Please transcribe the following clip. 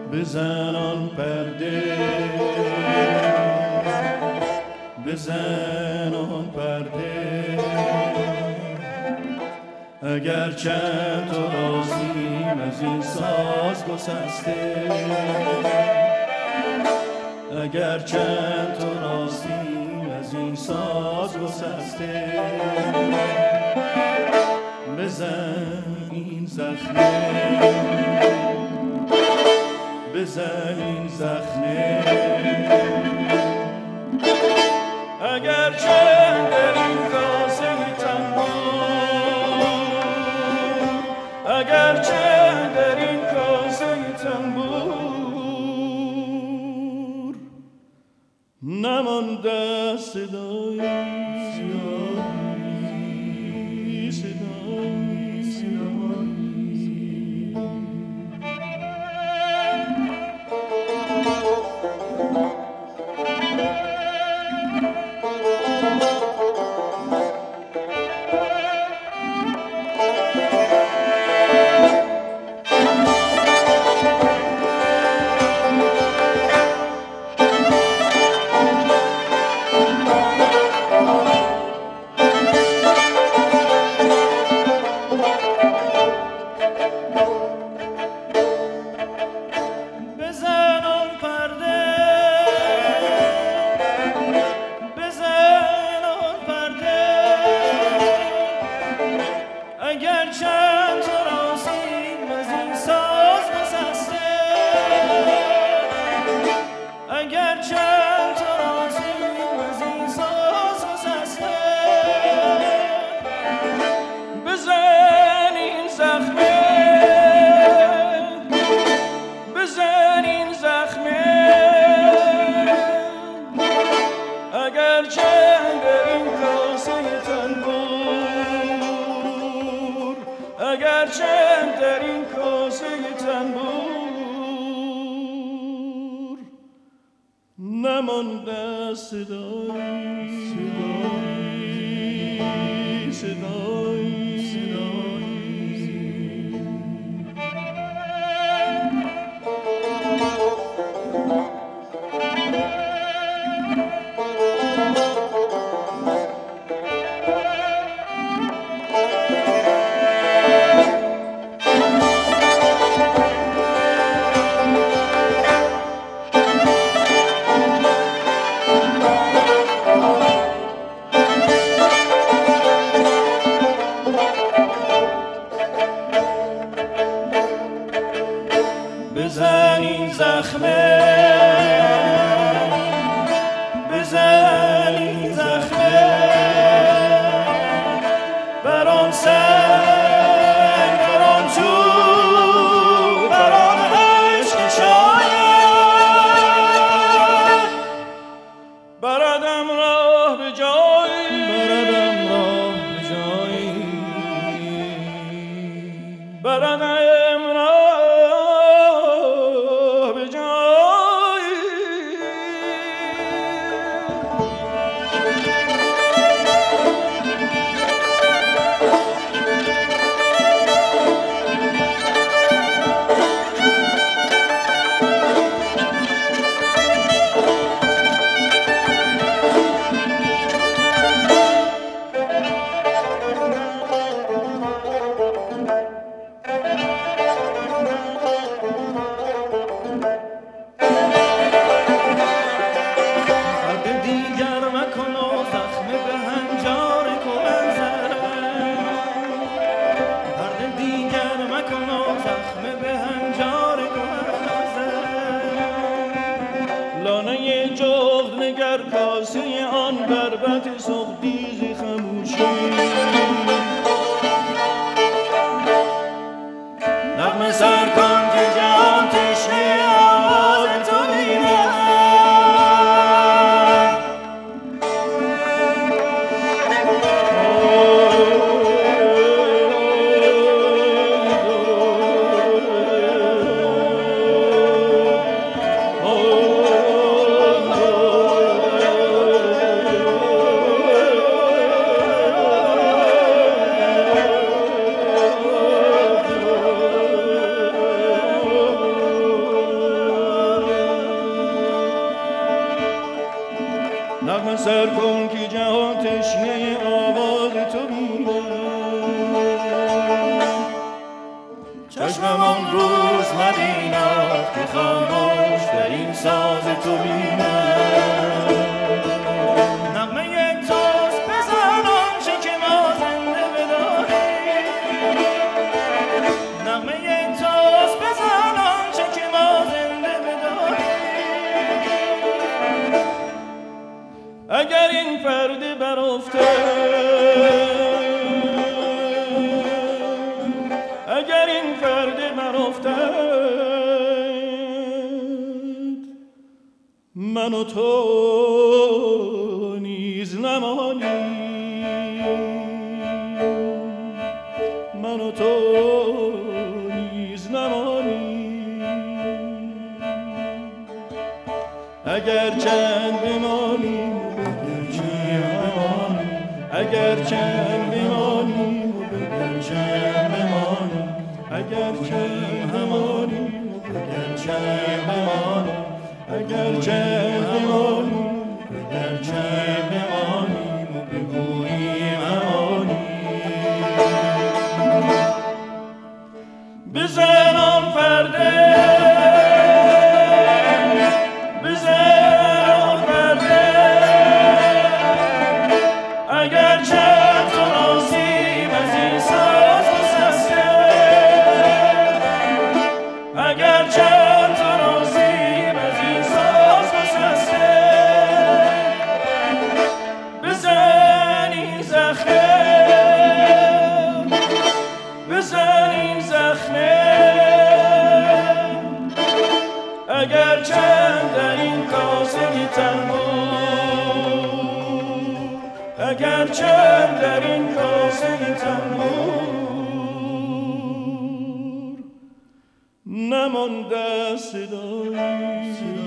بزن آن پرده، بزن آن پرده، اگر چند تو رازیم از این ساز گسسته، اگر چند تو رازیم از این ساز گسسته، بزن این زخمه، بزن این زخمه، اگر چند در این کاسه تنبور، اگر چند در این کاسه تنبور نمانده صدایی، صدایی، صدایی، صدایی. نمانده صدایی، صدایی، صدایی، صدایی. بزن این زخمه، بزن این زخمه، بر آن سنگ، بر آن چوب، بر آن عشق شاید بردم راه به جایی، بردم راه به جایی، بردم کاسه آن بربط سغدیز خموشی نغمه سر کن که جهان تشنه آواز تو بیند نغمه سر کن که جهان تشنه آواز تو چشمم آن روز نبیند که خاموش در این ساز تو بیند نغمه یک توست بزن آنچه که ما زنده بدانیم نغمه یک توست بزن آنچه که ما زنده بدانیم اگر این پرده برافته اگر این پرده برافتد من و تو نیز نمانیم من و تو نیز نمانیم اگر چند بمانیم اگر چند بمانیم اگر چند بمانیم اگر چند بمانیم اگر چند بمانیم اگر چند بمانیم اگر چند بمانیم و بگوییم امانیم بزن آن پرده بزن آن پرده اگر چند تو ناسیم از این ساز گسسته اگر چند تو ناسیم از این ساز گسسته بزن این زخمه بزن این زخمه اگر چند در این کاسه تنمور اگر چند در این کاسه تنمور نمانده صدایی